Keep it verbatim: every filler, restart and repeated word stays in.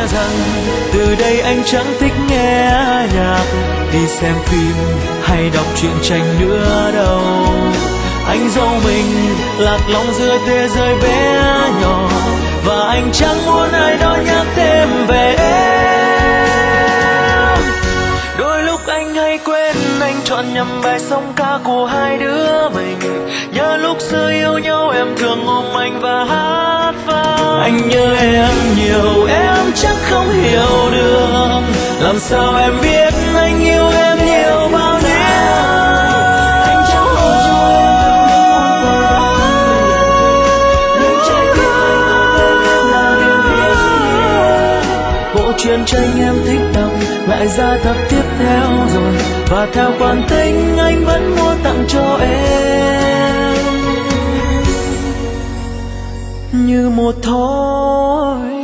rằng từ đây anh chẳng thích nghe nhạc, đi xem phim hay đọc truyện tranh nữa đâu. Anh dẫu mình lạc lõng giữa thế giới bé nhỏ, và anh chẳng muốn ai đó nhắc thêm về em. Đôi lúc anh hay quên anh chọn nhầm bài song ca của hai đứa mình. Nhớ lúc xưa yêu nhau em thường ôm anh và hát vang. Anh nhớ em nhiều, em chắc không hiểu được. Làm sao em biết anh yêu em nhiều bao nhiêu. Chuyện tranh em thích đọc lại ra tập tiếp theo rồi, và theo quán tính anh vẫn muốn tặng cho em như một thói